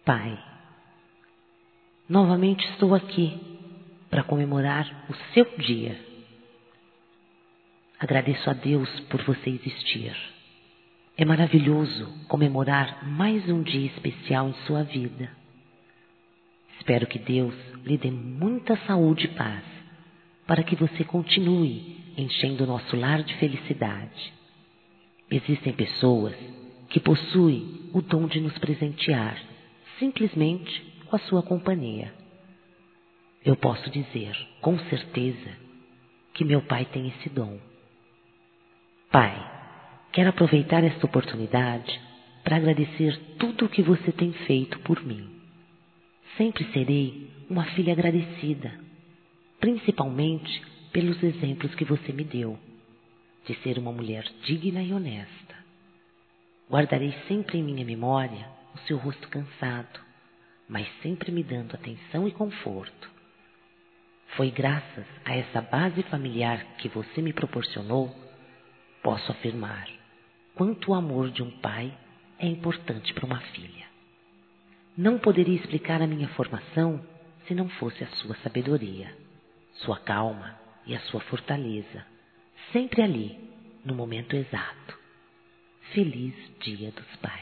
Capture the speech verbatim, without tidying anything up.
Pai, novamente estou aqui para comemorar o seu dia. Agradeço a Deus por você existir. É maravilhoso comemorar mais um dia especial em sua vida. Espero que Deus lhe dê muita saúde e paz para que você continue enchendo o nosso lar de felicidade. Existem pessoas que possuem o dom de nos presentear simplesmente com a sua companhia. Eu posso dizer com certeza que meu pai tem esse dom. Pai, quero aproveitar esta oportunidade para agradecer tudo o que você tem feito por mim. Sempre serei uma filha agradecida, principalmente pelos exemplos que você me deu, de ser uma mulher digna e honesta. Guardarei sempre em minha memória o seu rosto cansado, mas sempre me dando atenção e conforto. Foi graças a essa base familiar que você me proporcionou, posso afirmar quanto o amor de um pai é importante para uma filha. Não poderia explicar a minha formação se não fosse a sua sabedoria, sua calma e a sua fortaleza, sempre ali, no momento exato. Feliz Dia dos Pais.